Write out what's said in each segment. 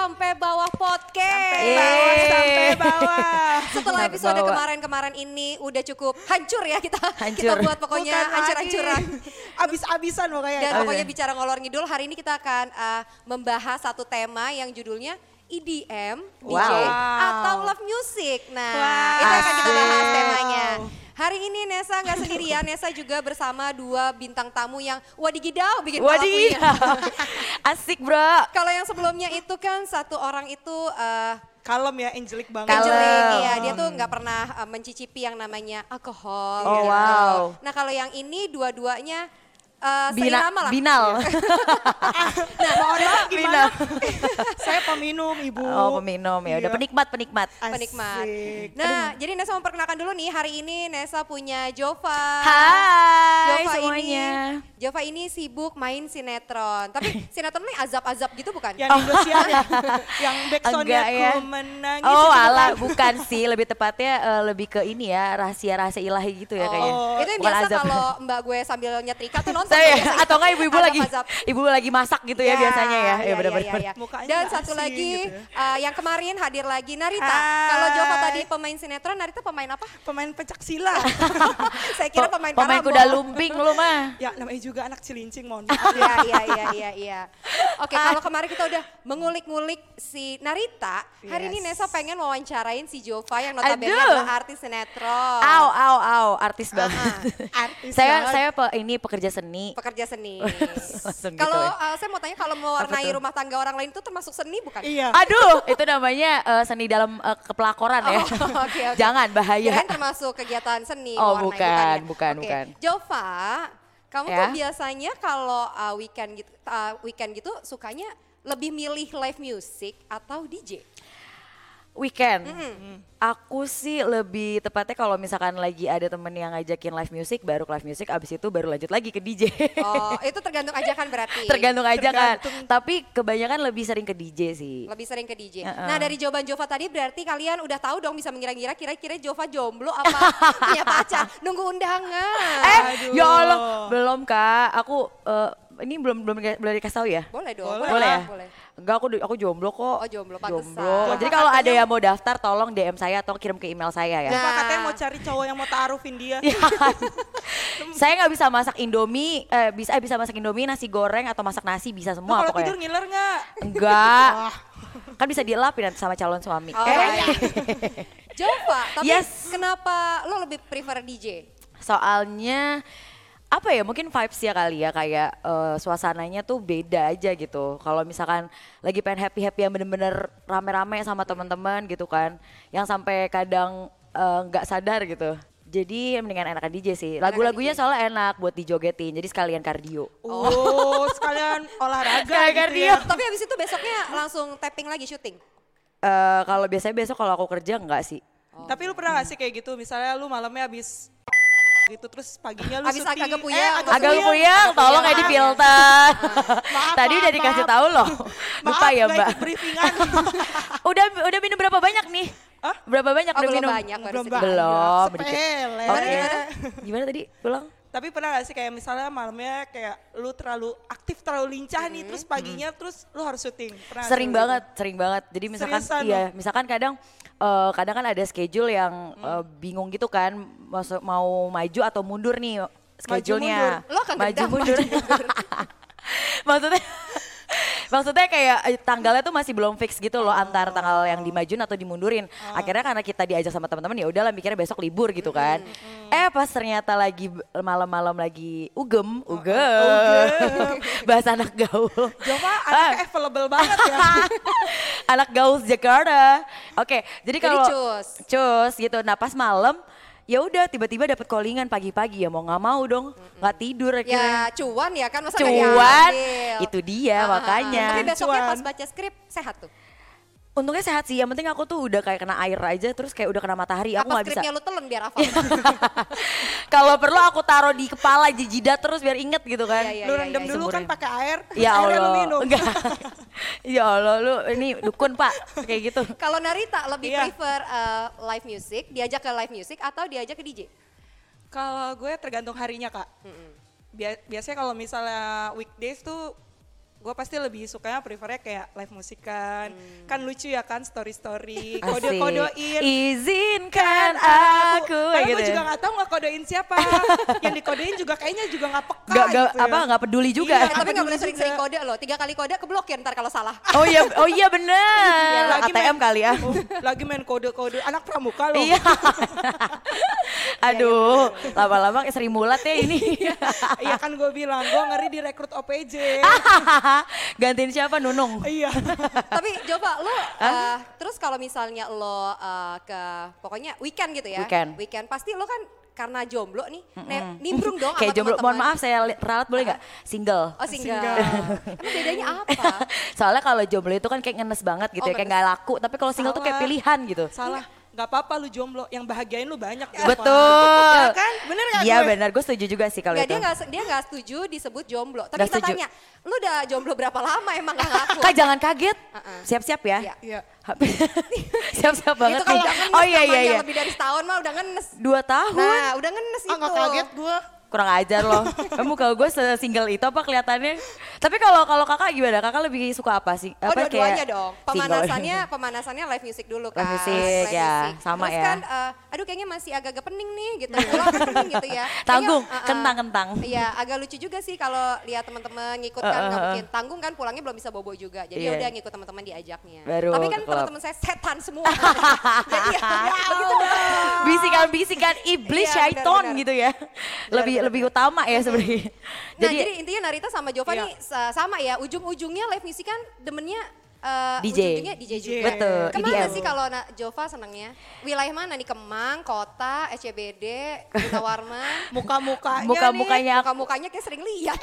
Sampai Bawah Podcast. Sampai bawah. Setelah Sampai episode bawah. kemarin-kemarin ini udah cukup hancur ya kita. Hancur. Kita buat pokoknya Bukan lagi. hancur-hancuran. Abis-abisan pokoknya. Dan ya. pokoknya bicara ngalor ngidul, hari ini kita akan membahas satu tema yang judulnya EDM, DJ, Wow. atau love music. Nah, Wow. itu akan kita bahas Asik. temanya. Hari ini Nesa nggak sendirian, Nesa juga bersama dua bintang tamu yang wadididau bikin kepala puyeng. Asik bro. Kalau yang sebelumnya itu kan satu orang itu Kalem ya, angelic banget. Kalem. Angelic, iya dia tuh nggak pernah mencicipi yang namanya alkohol. Oh, gitu. wow. Nah kalau yang ini dua-duanya seirama lah. Binal. Nah, mohon maaf gimana? Saya peminum, Ibu. Oh peminum ya, udah Iya. penikmat. Penikmat. Asik. Nah, jadi Nesa memperkenalkan dulu nih, hari ini Nesa punya Jova. Hai Jova semuanya. Jova ini sibuk main sinetron. Tapi sinetron ini azab-azab gitu bukan? Yang Indosiar ya, yang backsoundnya Enggak ya. ku menangis. Oh itu alah, bukan? bukan sih, lebih tepatnya lebih ke ini ya, rahasia-rahasia ilahi gitu ya kayaknya. Itu yang Bukan biasa azab. kalau mbak gue sambil nyetrika tuh nonton. Saya biasanya. atau enggak ibu-ibu lagi Azab-azab. ibu lagi masak gitu ya, biasanya ya. Ya benar-benar. iya. Mukanya Dan nggak satu asing lagi gitu ya. yang kemarin hadir lagi Narita. Hai. Kalau Jova tadi pemain sinetron, Narita pemain apa? Pemain pencak silat. Saya kira pemain Pemain karambol. kuda lumping lu mah. Ya namanya juga anak cilincing, mohon maaf. Iya. Oke, kalau kemarin kita udah mengulik-ngulik si Narita, hari ini Yes. Nesa pengen wawancarain si Jova yang notabene Aduh. adalah artis sinetron. Au, artis banget. Artis saya banget. ini pekerja seni. Pekerja seni. Langsung gitu Kalau ya. saya mau tanya, kalau mewarnai Apa tuh? rumah tangga orang lain itu termasuk seni bukan? Iya. Aduh, itu namanya seni dalam kepelakoran ya. Oke. Jangan bahaya. Kirain termasuk kegiatan seni. Oh, mewarnai, bukan, ya? bukan, Oke. bukan. Jova, kamu Ya. tuh biasanya kalau weekend gitu sukanya lebih milih live music atau DJ? Weekend. Aku sih lebih tepatnya kalau misalkan lagi ada temen yang ngajakin live music, baru ke live music, abis itu baru lanjut lagi ke DJ. Oh, itu tergantung ajakan berarti. Tergantung aja kan. Tergantung. Tapi kebanyakan lebih sering ke DJ sih. Lebih sering ke DJ. Heeh. Nah, dari jawaban Jova tadi berarti kalian udah tahu dong, bisa mengira-ngira kira-kira Jova jomblo apa punya pacar. Nunggu undangan. Aduh. Ya Allah, belum Kak. Aku ini belum dikasih tahu ya? Boleh dong. Boleh ya? Boleh. Enggak, aku jomblo kok. Oh, jomblo, pantesan. Jomblo. Jadi kalau ada yang mau daftar tolong DM saya atau kirim ke email saya ya. Jova katanya mau cari cowok yang mau taarufin dia. Saya nggak bisa masak Indomie, bisa masak Indomie, nasi goreng atau masak nasi bisa Lu semua kalau pokoknya. tidur ngiler nggak? Enggak. Kan bisa dielapin nanti sama calon suami. Oh, iya. Jova, tapi Yes. kenapa lo lebih prefer DJ? Soalnya apa ya, mungkin vibes ya kali ya, kayak suasananya tuh beda aja gitu. Kalau misalkan lagi pengen happy-happy yang bener-bener rame-rame sama teman-teman gitu kan, yang sampai kadang nggak sadar gitu. Jadi mendingan enakan DJ sih. Lagu-lagunya soalnya enak buat dijogetin, jadi sekalian kardio. Oh, sekalian olahraga Kayak gitu kardio. ya. Tapi habis itu besoknya langsung tapping lagi syuting. Kalau biasanya besok kalau aku kerja enggak sih. Tapi lu pernah gak sih kayak gitu, misalnya lu malamnya habis gitu terus paginya lu Habis syuting. agak puyeng, Agak puyeng, tolong ya difilter. Tadi udah maaf, dikasih maaf. tahu loh. Lupa ya nggak Mbak. ikut briefingan. Udah minum berapa banyak nih? Hah? Berapa banyak Oh, udah belum minum? banyak, baru Belum sedikit. banyak. Belum, Sepele. Oke. Gimana tadi? Pulang? Tapi pernah gak sih kayak misalnya malamnya kayak lu terlalu aktif, terlalu lincah nih, terus paginya terus lu harus syuting. Pernah Sering ada banget, sering banget. Jadi misalkan Seriusan iya, lo? misalkan kadang kan ada schedule yang bingung gitu kan, mau maju atau mundur nih schedule-nya. mundur. Lo akan maju gendam, mundur. Maksudnya kayak tanggalnya tuh masih belum fix gitu loh, antara tanggal yang dimajuin atau dimundurin. Akhirnya karena kita diajak sama teman-teman, ya udahlah mikirnya besok libur gitu kan. Pas ternyata lagi malam-malam lagi ugem. Bahasa anak gaul. Jova anaknya available banget ya. Anak gaul Jakarta. Oke, jadi kalau cus. cus gitu. Nah pas malam ya udah tiba-tiba dapat callingan pagi-pagi, ya mau nggak mau dong, nggak tidur akhirnya. Ya cuan ya kan, masa nggak Cuan, diambil? itu dia makanya. Tapi besoknya Cuan. pas baca skrip sehat tuh. Untungnya sehat sih, yang penting aku tuh udah kayak kena air aja, terus kayak udah kena matahari, aku Apa nggak bisa. skripnya lu telan biar hafal? Kalau perlu aku taruh di kepala, di jidat terus biar inget gitu kan. Iya, Lu rendam dulu kan Semuanya. pakai air, Ya airnya lu Allah, minum. enggak. Ya Allah, lu ini dukun Pak, kayak gitu. Kalau Narita lebih Iya. prefer live music, diajak ke live music atau diajak ke DJ? Kalau gue tergantung harinya Kak. Biasanya kalau misalnya weekdays tuh gue pasti lebih sukanya prefernya kayak live musikan. Kan lucu ya kan story-story, Asik. kode-kodein. Izinkan aku. Karena gitu gue ya. juga gak tahu ngekodein siapa. Yang dikodein juga kayaknya juga gak peka Gak, gitu ya. gak peduli juga. Iya. Tapi nggak dulu boleh sering-sering juga. kode loh. 3 kali kode keblokir ntar kalau salah. Oh iya bener. ATM kali ya. Lagi main kode-kode anak pramuka loh. Iya. Aduh, lama-lama kayak Sri Mulat ya ini. Iya kan gue bilang, gue ngeri direkrut OPJ. Gantiin siapa Nunung? Iya. Tapi coba lo terus kalau misalnya lo ke pokoknya weekend gitu ya. Weekend. Pasti lo kan karena jomblo nih nimbrung dong Kayak sama jomblo, teman-teman. mohon maaf saya ralat boleh nggak? Single. Oh single. Single. Emang bedanya apa? Soalnya kalau jomblo itu kan kayak ngenes banget gitu Oh, ya, kayak nggak laku. Tapi kalau single tuh kayak Salah. pilihan gitu. Salah. Gak apa-apa lu jomblo, yang bahagiain lu banyak. Betul. Ya kan? Bener gak Iya gue? benar, gue setuju juga sih kalau Nggak, itu. dia nggak setuju disebut jomblo. Tapi Nggak kita setuju. tanya, lu udah jomblo berapa lama emang gak ngaku? Kak jangan kaget, Uh-uh. siap-siap ya. Iya. Iya. Siap-siap banget Itu kalau nih. udah ngenes Oh iya namanya lebih dari setahun mah udah ngenes. 2 tahun. Nah udah ngenes Ah itu. gak kaget gue. Kurang ajar loh. Kamu kalau gue single itu apa kelihatannya? Tapi kalau kakak gimana? Kakak lebih suka apa sih? Oh Apa dua-duanya kayak dong. single? Pemanasannya live music dulu kan. Live music, ya, sama Terus ya. kan, aduh kayaknya masih agak-agak pening nih gitu. Pulang pening gitu ya. Tanggung, Kayaknya, kentang-kentang. Iya, agak lucu juga sih kalau lihat teman-teman ngikut kan nggak mungkin tanggung kan pulangnya belum bisa bobo juga. Jadi Iya. udah ngikut teman-teman diajaknya. Baru Tapi kan ke klub. teman-teman saya setan semua. Jadi ya begitu. Bisikan-bisikan iblis Iya, syaiton benar-benar. gitu ya. Lebih utama ya sebenarnya. Nah jadi intinya Narita sama Jova Iya. nih sama ya, ujung-ujungnya live music kan demennya DJ. ujung-ujungnya DJ juga. Betul, Kemana EDM. sih kalau Jova senangnya? Wilayah mana nih? Kemang, Kota, SCBD, Gunawarman? Muka-mukanya Muka-mukanya Muka-mukanya kayak sering lihat.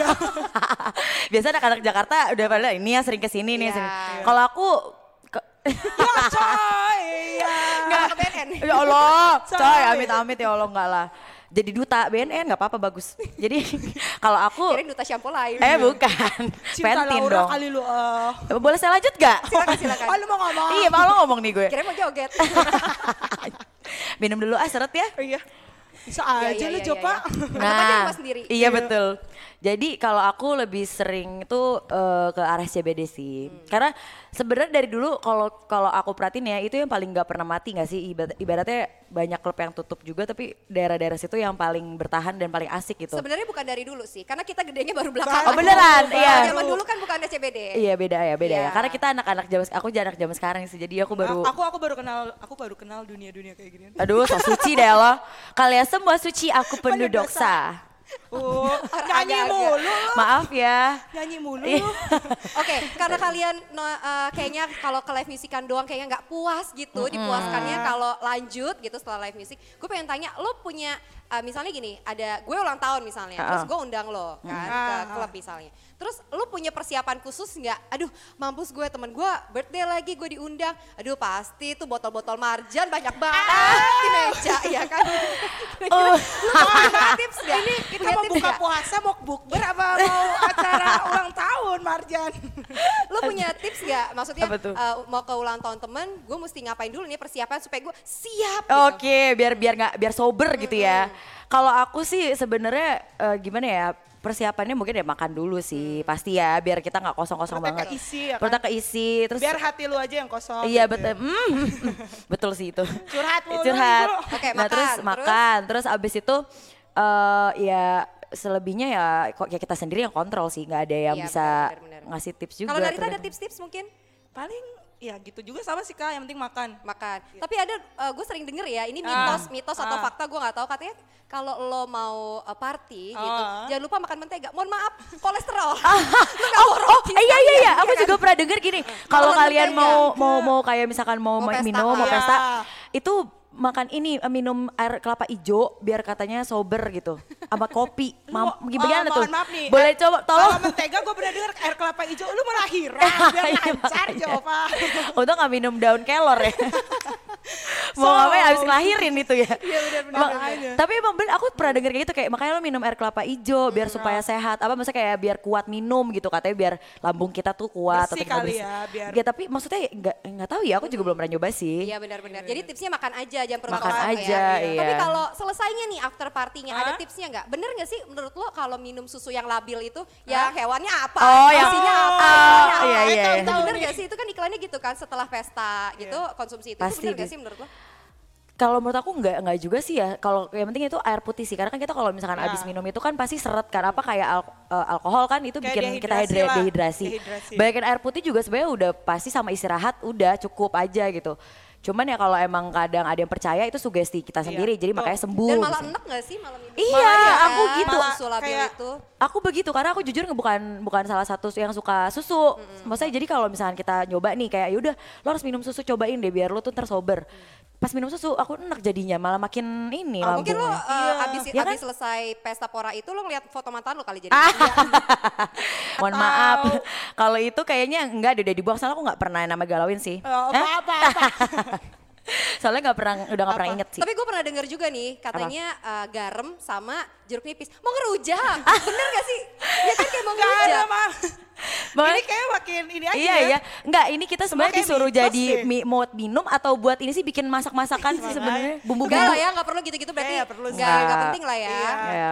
biasa anak-anak Jakarta udah pada ini ya sering kesini nih. Iya. Sering. Kalau aku Ya coy. Iya. Nggak ke BNN. ya Allah, Coy. coy amit-amit ya Allah enggak lah. Jadi duta BNN nggak apa-apa bagus. Jadi kalau aku Kirain duta shampoo lain. bukan. Cinta Pentin Laura dong. kali lu. Boleh saya lanjut gak? Silakan. Oh lu mau ngomong? Iya malu ngomong nih gue. Kirain mau joget. Minum dulu seret ya. Iya. Bisa aja lu Jopa. Tetap aja rumah sendiri. Iya betul. Jadi kalau aku lebih sering tuh ke arah CBD sih. Karena sebenarnya dari dulu kalau aku perhatiin ya itu yang paling nggak pernah mati nggak sih, ibaratnya banyak klub yang tutup juga tapi daerah-daerah situ yang paling bertahan dan paling asik gitu. Sebenarnya bukan dari dulu sih, karena kita gedenya baru belakangan. Oh beneran, iya. Zaman dulu kan bukan ada CBD. Iya beda ya Iya. Karena kita anak-anak zaman sekarang sih. Jadi aku baru Aku baru kenal dunia-dunia kayak gini. aduh so suci deh lo. Kalian semua suci, aku penuh dosa. Oh, nyanyi Agak-agak. mulu lu. Maaf ya. Nyanyi mulu Iya. lu. Oke, karena kalian kayaknya kalau ke live musikan doang kayaknya nggak puas gitu, dipuaskannya kalau lanjut gitu setelah live music. Gue pengen tanya, lo punya misalnya gini, ada gue ulang tahun misalnya, terus gue undang lo kan ke klub misalnya. Terus lo punya persiapan khusus nggak? Aduh, mampus gue temen gue birthday lagi gue diundang. Aduh pasti tuh botol-botol marjan banyak banget di meja, ya kan? Lo punya tips nggak? Ini Kita mau buka puasa, mau bukber apa mau acara ulang tahun Marjan? Lo punya tips nggak? Maksudnya Apa tuh? mau ke ulang tahun temen, gue mesti ngapain dulu nih persiapan supaya gue siap gitu. Oke, biar sober gitu ya. Kalau aku sih sebenarnya gimana ya? Persiapannya mungkin ya makan dulu sih, pasti ya biar kita nggak kosong-kosong Perutnya banget. keisi ya kan? Perutnya keisi, terus Biar hati lu aja yang kosong. iya gitu. betul, betul sih itu. Curhat mulu. Curhat. Ibu. Oke, Nah terus makan, makan, terus abis itu ya selebihnya ya kok ya kita sendiri yang kontrol sih, nggak ada yang Iya, bisa benar. ngasih tips juga. Kalau Narita ada tergantung. tips-tips mungkin? Paling ya gitu juga sama sih Kak, yang penting makan. Makan. Tapi ada, gue sering denger ya, ini mitos atau fakta gue nggak tahu. Katanya kalau lo mau party gitu, jangan lupa makan mentega. Mohon maaf, kolesterol. Lo nggak mau roti. Iya, aku kan? juga pernah denger gini. Kalau Makan kalian mentega. mau kayak misalkan mau Mau pesta, minum, mau iya. pesta, itu makan ini minum air kelapa hijau biar katanya sober gitu. Sama kopi. Gimana tuh? Mohon maaf nih. Boleh coba tolong. Kalau mentega gue pernah denger air kelapa hijau, lu malah hirang. Biar lancar Jova. Untung gak minum daun kelor ya. Mau ngapain abis ngelahirin itu ya. Iya benar-benar Emang- aja. Tapi emang bener aku pernah denger kayak gitu kayak makanya lo minum air kelapa hijau biar supaya sehat. Apa maksudnya kayak biar kuat minum gitu katanya biar lambung kita tuh kuat Bersih tetap kali bersih. ya, biar- Ya tapi maksudnya nggak tahu ya aku juga belum pernah nyoba sih. Iya benar-benar. Jadi tipsnya makan aja, jangan perut Makan kosong aja, ya. iya. Tapi kalau selesainya nih after partinya ada Hah? tipsnya nggak? Bener nggak sih menurut lo kalau minum susu yang labil itu ya hewannya apa? Oh, yang- Isinya apa? Oh, isinya apa? iya, iya, Itu iya. bener nggak sih? Itu kan iklannya gitu kan setelah pesta gitu konsumsi itu. Pasti Itu bener nggak deh. sih menurut lo? Kalau menurut aku nggak juga sih ya. Kalau yang penting itu air putih sih. Karena kan kita kalau misalkan Ya. abis minum itu kan pasti seret kan apa kayak alkohol kan itu Kayak bikin kita dehidrasi lah. dehidrasi. Dehidrasi. Banyakin air putih juga sebenarnya udah pasti sama istirahat udah cukup aja gitu. Cuman ya kalau emang kadang ada yang percaya itu sugesti kita sendiri. Jadi betul. makanya sembuh. Dan malah gitu. enak nggak sih malam ini? Iya, Malah ya, aku gitu. Susu labil Kayak- itu. Aku begitu karena aku jujur bukan salah satu yang suka susu. Maksudnya jadi kalau misalkan kita nyoba nih kayak yaudah lo harus minum susu cobain deh biar lo tuh ntar sober. Pas minum susu aku enak jadinya malah makin ini Oh, mungkin lo lambungnya. abis Ya kan? selesai pesta pora itu lo ngeliat foto mantan lo kali jadi. Mohon maaf. Kalau itu kayaknya enggak udah dibuang soalnya aku nggak pernah nama galauin sih. Hah? Apa-apa. Soalnya udah nggak pernah inget sih. Tapi gue pernah dengar juga nih, katanya garam sama jeruk nipis. Mau ngerujak, bener gak sih? Ya kan kayak mau Gak ada ngerujak. mah. Bang- Ini kayak makin ini aja Iya ya. iya, enggak ini kita sebenarnya Kayak disuruh mitos jadi deh. mau minum atau buat ini sih bikin masak-masakan sih sebenarnya Enggak bumbu-bumbu. lah ya, gak perlu gitu-gitu berarti Iya, perlu sih. gak penting lah ya. Iya. Ya,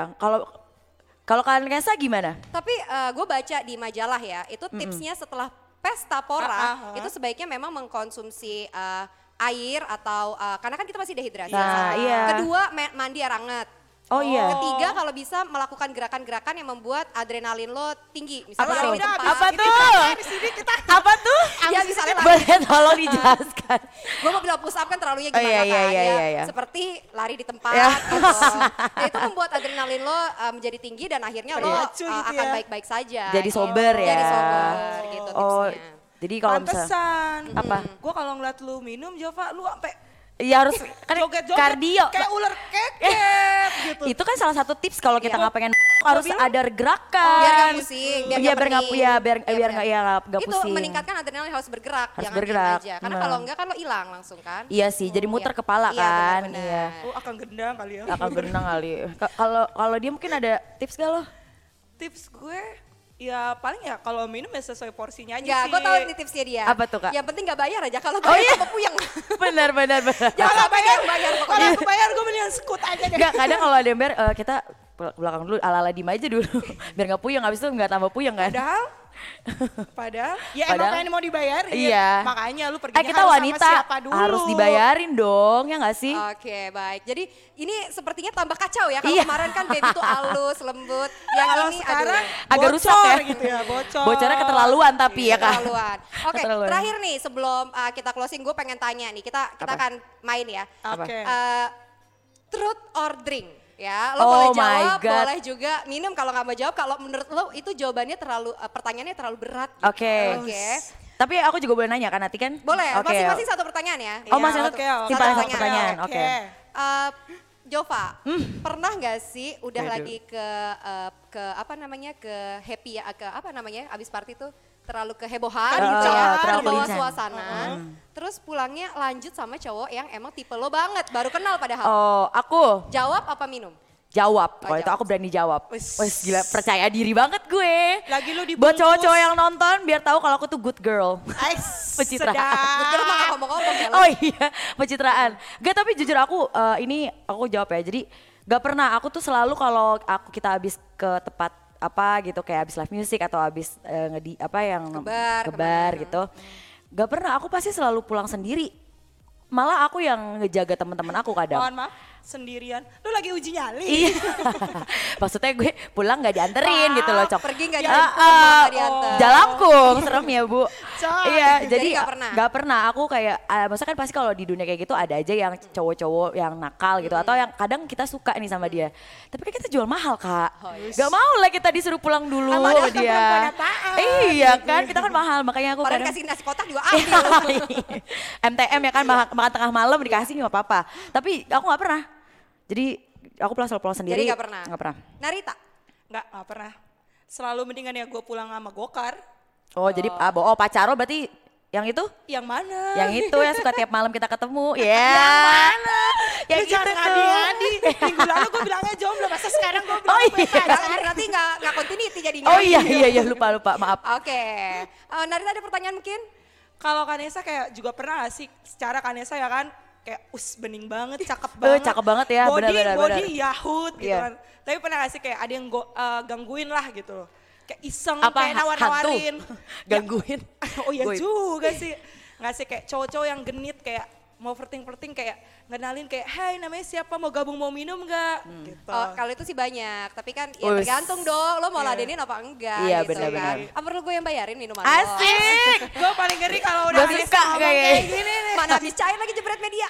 kalau kalian Kesa gimana? Tapi gue baca di majalah ya, itu tipsnya setelah pesta pora, itu sebaiknya memang mengkonsumsi air atau, karena kan kita masih dehidrasi. Nah, iya. Kedua, mandi air hangat. Oh iya. Ketiga, kalau bisa melakukan gerakan-gerakan yang membuat adrenalin lo tinggi. Misalnya Apa lari tuh? di tempat. Apa Ini tuh? kita di sini kita Apa tuh? Ya misalnya lari. Boleh tolong dijelaskan. Gue mau bilang push up kan terlalunya Oh, gimana iya, iya, kan iya, ya. iya. Seperti lari di tempat Ya. gitu. Ya, itu membuat adrenalin lo menjadi tinggi dan akhirnya lo Berpacu gitu akan ya. baik-baik saja. Jadi gitu. sober ya. Jadi sober gitu Oh, tipsnya. jadi kalau misalnya pantesan. Apa? Gue kalau ngeliat lu minum Jova, lu sampai iya harus kan joget-joget kardio. kayak ular keket gitu. Itu kan salah satu tips kalau kita Iya. nggak pengen harus bilang, ada gerakan. Biar gak pusing, biar Iya, gak biar nggak pening. ya biar Iya, biar benar. nggak Itu pusing. meningkatkan adrenalin harus bergerak, Harus jangan bergerak, diam aja. Karena benar. kalau enggak kan lo hilang langsung kan. Iya sih, jadi muter Iya. kepala Iya, kan. benar-benar. Iya. Oh, akan gendang kali ya. Akan berenang kali. Kalau dia mungkin ada tips gak lo? Tips gue ya paling ya kalau minum ya sesuai porsinya aja Enggak, sih. gue tahu nih tipsnya dia. Apa tuh, Kak? Yang penting gak bayar aja, kalau Oh, bayar iya? tambah puyeng. Benar. Jangan sampai dia yang bayar Kalau pokoknya. aku bayar gue mendingan sekut aja deh. Enggak, kadang kalau ada yang bayar kita belakang dulu ala-ala diem aja dulu. Biar nggak puyeng, habis itu nggak tambah puyeng kan. Padahal ya emang Padahal- pengen mau dibayarin. Iya. Makanya lu pergi Kita wanita harus dibayarin dong, ya nggak sih? Oke, baik. Jadi ini sepertinya tambah kacau ya. Kalau Iya. kemarin kan baby tuh halus, lembut. Yang Kalau ini sekarang aduh, Agak rusak ya. gitu ya, bocor. Bocornya keterlaluan tapi ya kan. keterlaluan. Oke, Keterlaluan. terakhir nih sebelum kita closing, gue pengen tanya nih. Kita Apa? akan main ya. Oke. Truth or drink? Ya, lo Oh boleh my jawab, God. boleh juga minum kalau nggak mau jawab. Kalau menurut lo itu jawabannya terlalu, pertanyaannya terlalu berat. Gitu. Oke. Oke. Tapi aku juga boleh nanya kan nanti kan? Boleh, Oke. masing-masing satu pertanyaan ya. Oh, Iya, masih oke, oke. simpan satu Satu pertanyaan. Oke. Oke. Jova, pernah nggak sih udah Waduh. lagi ke apa namanya, ke happy ya, ke apa namanya, abis party tuh terlalu kehebohan gitu ya, terlalu terbawa kelincahan. suasana, terus pulangnya lanjut sama cowok yang emang tipe lo banget, baru kenal padahal. Oh, aku Jawab apa minum? jawab. Oh, Kalau itu jawab. aku berani jawab. Wis. Wes gila, percaya diri banget gue. Lagi lu dibungkus. Buat cowok-cowok yang nonton biar tahu kalau aku tuh good girl. Pencitraan. Betul mah nggak ngomong-ngomong ya lo. Oh iya, pencitraan. Gak, tapi jujur aku ini aku jawab ya. Jadi gak pernah, aku tuh selalu kalau kita habis ke tempat apa gitu kayak habis live music atau habis Kebar, kebar kemana. gitu. Gak pernah, aku pasti selalu pulang sendiri. Malah aku yang ngejaga teman-teman aku kadang. Mohon maaf, sendirian. Lu lagi uji nyali. Iya. Maksudnya gue pulang gak dianterin gitu loh, Cok. Pergi nggak Ah, dijemput, ah, nggak diantar. Jalangkung, serem ya Bu. Cok. Iya, Jadi jadi nggak pernah? nggak pernah. Aku kayak, maksudnya kan pasti kalau di dunia kayak gitu ada aja yang cowok-cowok yang nakal gitu. Atau yang kadang kita suka nih sama dia. Tapi kan kita jual mahal, Kak. Gak mau lah kita disuruh pulang dulu Sama sama dia dia. perempuan apaan? Iya kan, kita kan mahal. Makanya aku Orang kadang... kasih nasi kotak juga ambil. MTM ya kan, makan tengah malam dikasih nggak apa-apa. Tapi aku nggak pernah. Jadi aku selalu pulang sendiri. Jadi nggak pernah. Nggak pernah. Narita, Nggak pernah. Selalu mendingan ya gue pulang sama gokar. Oh jadi pacar lo berarti Yang itu? Yang mana? Yang itu yang suka tiap malam kita ketemu. Ya. Yang Lu itu jangan tuh. ngadi-ngadi. Minggu lalu gue bilangnya jomblo, masa sekarang gue bilang Oh punya iya. pacar. Nanti nggak continuity jadinya. Oh iya lupa maaf. Oke. Narita ada pertanyaan mungkin? Kalau Kanesa kayak juga pernah gak sih, secara Kanesa ya kan, kayak bening banget, cakep banget. Cakep banget ya, benar. Body Yahut gitu Iya. kan. Tapi pernah gak sih kayak ada yang gangguin lah gitu loh. Kayak iseng, Apa, kayak nawar-nawarin. Gangguin. Oh iya Goib. juga sih. Nggak sih kayak cowok-cowok yang genit kayak mau flirting kayak ngenalin kayak, hai namanya siapa, mau gabung mau minum nggak? Gitu. Oh, kalau itu sih banyak, tapi kan ya Us. tergantung dong, lo mau Iya. ladenin apa enggak Iya, gitu benar-benar. kan. Apa perlu gue yang bayarin minuman lo? Asik. Gue paling ngeri kalau udah Gak Kanesa suka ngomong kayaknya. kayak gini nih. Mana habis cair lagi jebret media.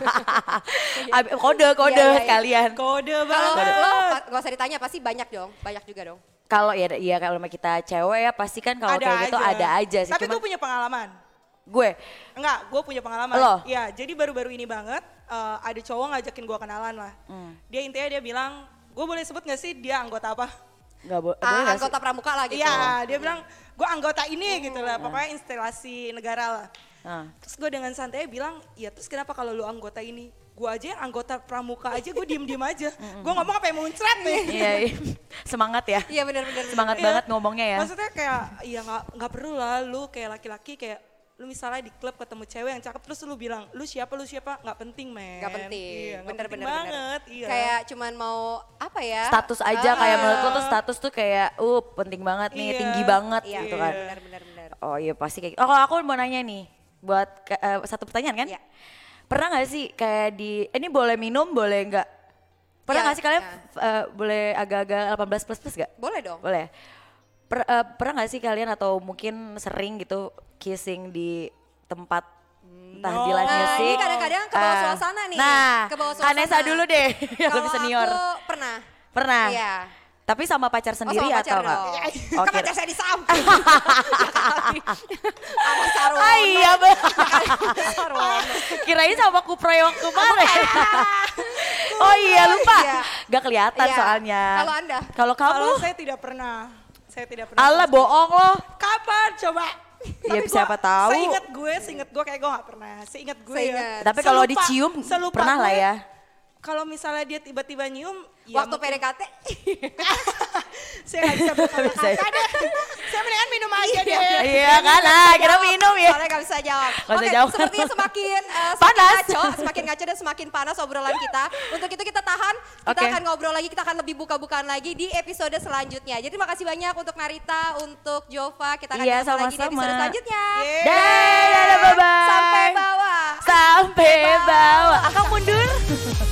Kode Iya, iya. sekalian. Kode Kalau banget. lo gak usah ditanya pasti banyak dong, banyak juga dong. Kalau ya kalau sama kita cewek ya pasti kan kalau kayak gitu ada aja sih. Tapi Cuman gue punya pengalaman. gue Enggak, gue punya pengalaman. Lo? Iya, jadi baru-baru ini banget ada cowok ngajakin gue kenalan lah. Dia intinya dia bilang, gue boleh sebut gak sih dia anggota apa? nggak boleh nggak sih? Anggota pramuka lah gitu. Iya, dia bilang gue anggota ini gitu lah, pokoknya instalasi negara lah. Nah. Terus gue dengan santai bilang, ya terus kenapa kalau lu anggota ini? Gue aja yang anggota pramuka aja gue diem-diem aja. Gue ngomong apa yang muncrat nih. Iya. Semangat ya. Iya benar-benar. Semangat Iya. banget ngomongnya ya. Maksudnya kayak, ya nggak perlu lah lu kayak laki-laki kayak lu misalnya di klub ketemu cewek yang cakep terus lu bilang lu siapa nggak penting men. Gak penting, Iya, nggak bener-bener penting banget. Iya. Kayak cuman mau apa ya? Status aja kayak menurut lo tuh status tuh kayak penting banget nih, Iya. tinggi banget Iya, gitu kan. benar-benar. Oh iya pasti kayak. Oh kalau aku mau nanya nih buat satu pertanyaan kan? Iya. Pernah nggak sih kayak ini boleh minum boleh nggak? Pernah Iya, nggak sih kalian iya. boleh agak-agak 18 plus gak? Boleh dong. Boleh. Pernah nggak sih kalian atau mungkin sering gitu kissing di tempat entah di live No. Nah, music? ini kadang-kadang ke bawah suasana nih. Nah, Ke bawah suasana. Kanesa dulu deh yang lebih senior. Kalau aku pernah. Pernah? Iya. Tapi sama pacar sendiri sama pacar atau enggak? dong. Oke. Kan pacar saya di samping. Sama Sarwono. Ah iya Sarwono. Kirain sama Kupro yang waktu kemarin. Oh iya lupa. Iya. Gak kelihatan Iya. soalnya. Kalau Anda? Kalau kamu? Kalau saya tidak pernah. Saya tidak pernah. Allah bohong loh. Kapan coba? Ya siapa tahu. Seingat gue kayak gue gak pernah. Seingat gue Seingat. ya. Tapi kalau Selupa- dicium selupa pernah lah gue, ya. Kalau misalnya dia tiba-tiba nyium, ya Waktu mungkin- PDKT. saya gak bisa berkata-kata Bisa ya? deh. Saya mendingan minum aja deh. Iya kan lah, kira minum ya. Soalnya gak bisa jawab. Nggak bisa Oke, jawab. sepertinya semakin Panas. semakin ngaco dan semakin panas obrolan kita. Untuk itu kita tahan, kita Oke. akan ngobrol lagi, kita akan lebih buka-bukaan lagi di episode selanjutnya. Jadi terima kasih banyak untuk Narita, untuk Jova. Kita akan Iya, ketemu lagi di sama-sama. episode selanjutnya. Yeay. Dadah, bye-bye. Sampai bawah. Sampai bawah. bawah. Akang mundur.